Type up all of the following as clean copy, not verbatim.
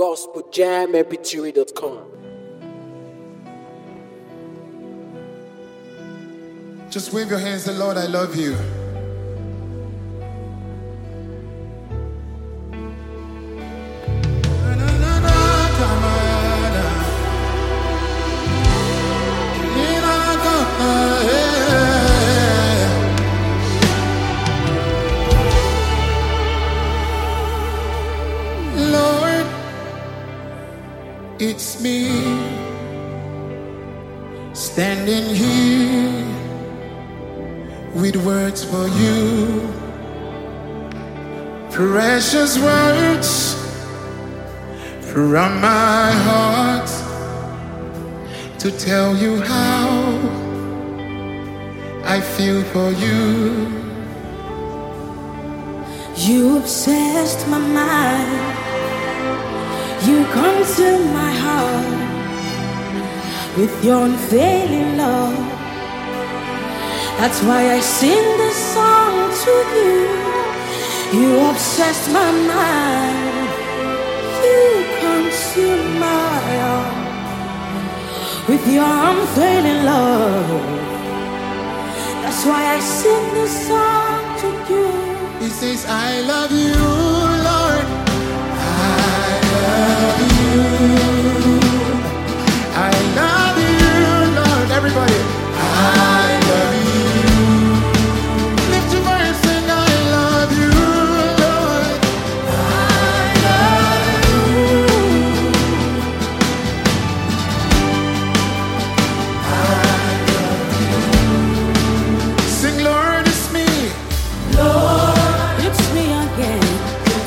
gospeljammpg.com. Just wave your hands, say, Lord, I love you. Lord, it's me standing here with words for you, precious words from my heart to tell you how I feel for you. You obsessed my mind, you consumed my heart with your unfailing love. That's why I sing this song to you. You obsessed my mind, you consume my heart with your unfailing love. That's why I sing this song to you. He says, I love you, Lord. I love you. I love you, Lord. Everybody, I love you. Lift your voice and I love you, Lord. I love you. Sing, Lord, it's me. Lord, it's me again.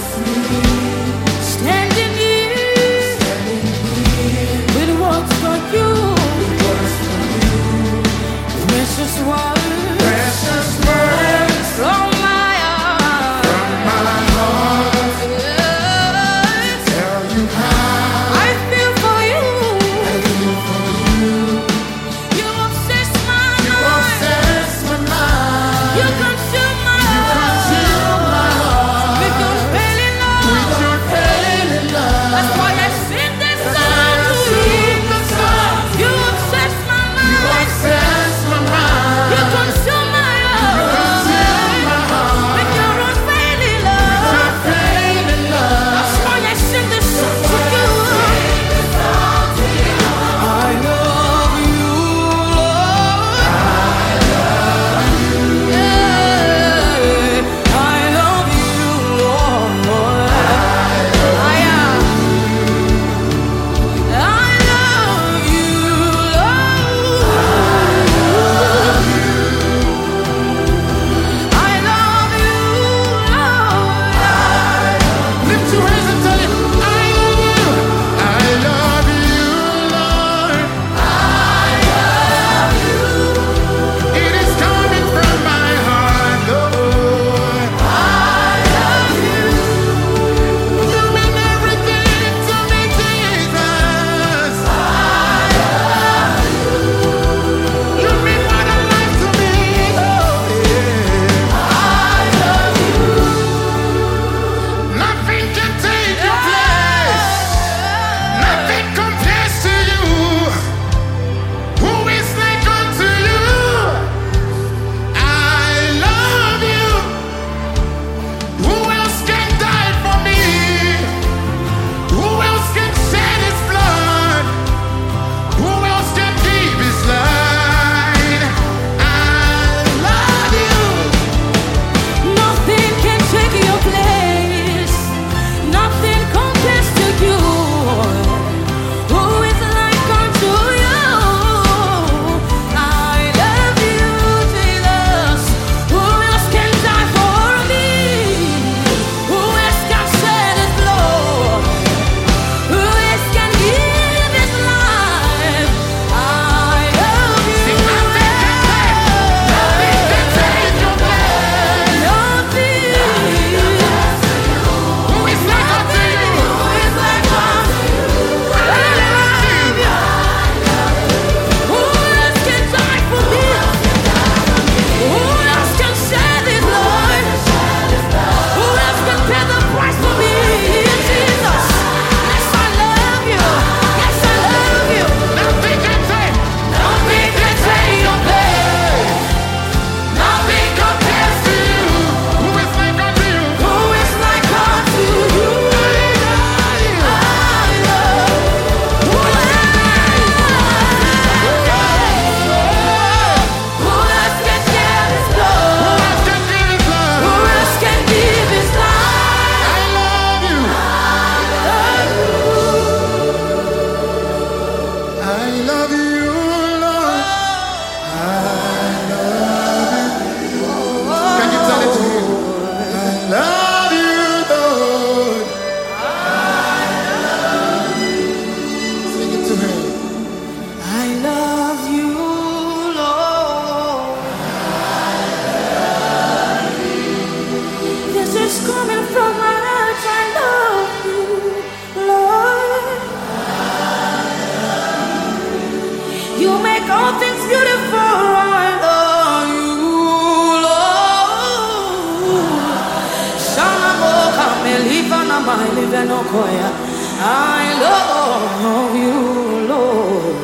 love you, Lord.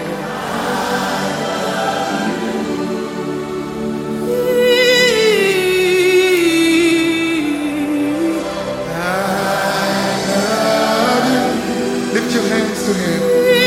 Lift your hands to him.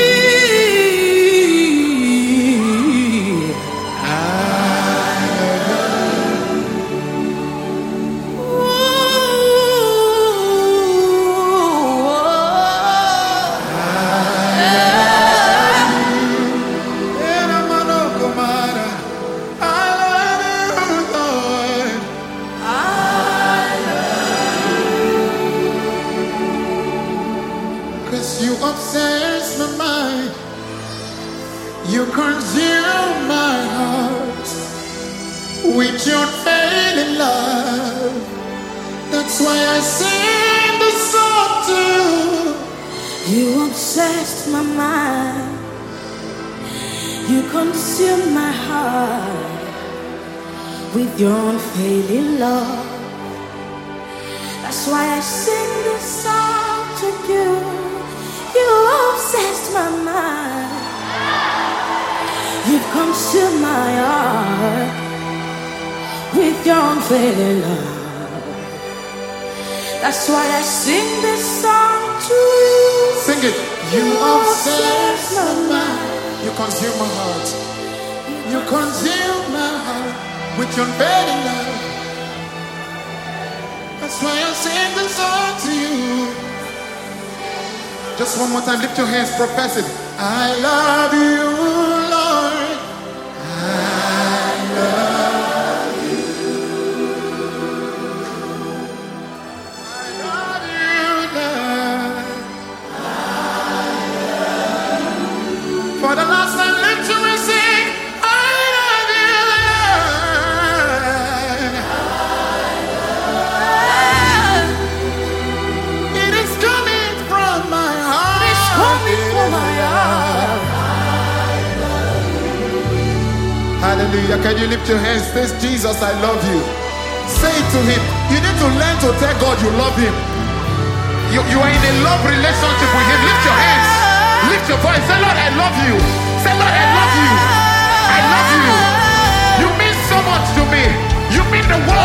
You obsess my mind, you consume my heart with your failing love. That's why I sing this song to you. You obsessed my mind, you consume my heart with your unfailing love. That's why I sing this song to you. You obsessed my mind, you've consumed my heart with your unfailing love. That's why I sing this song to you. Sing it. You obsess my mind, you consume my heart. You consume my heart with your unfailing love. That's why I sing this song to you. Just one more time, lift your hands, profess it. I love you, Lord. I love you. I love you, Lord. I love you. For the last time, lift your hands, sing. I love you, Lord. It is coming from my hallelujah. Can you lift your hands? Say, Jesus, I love you. Say it to him. You need to learn to tell God you love him. You are in a love relationship with him. Lift your hands. Lift your voice. Say, Lord, I love you. Say, Lord, I love you. I love you. You mean so much to me. You mean the world